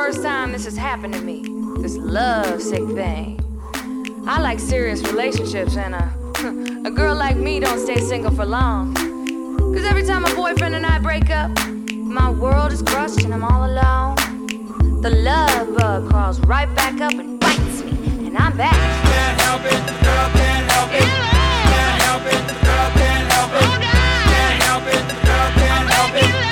first time this has happened to me. This love sick thing. I like serious relationships, and a girl like me don't stay single for long. Cause every time my boyfriend and I break up, my world is crushed and I'm all alone. The love bug crawls right back up and bites me, and I'm back. Can't help it, girl, can't help it. Can't help it, girl, can't help it. Can't help it, girl, can't help it.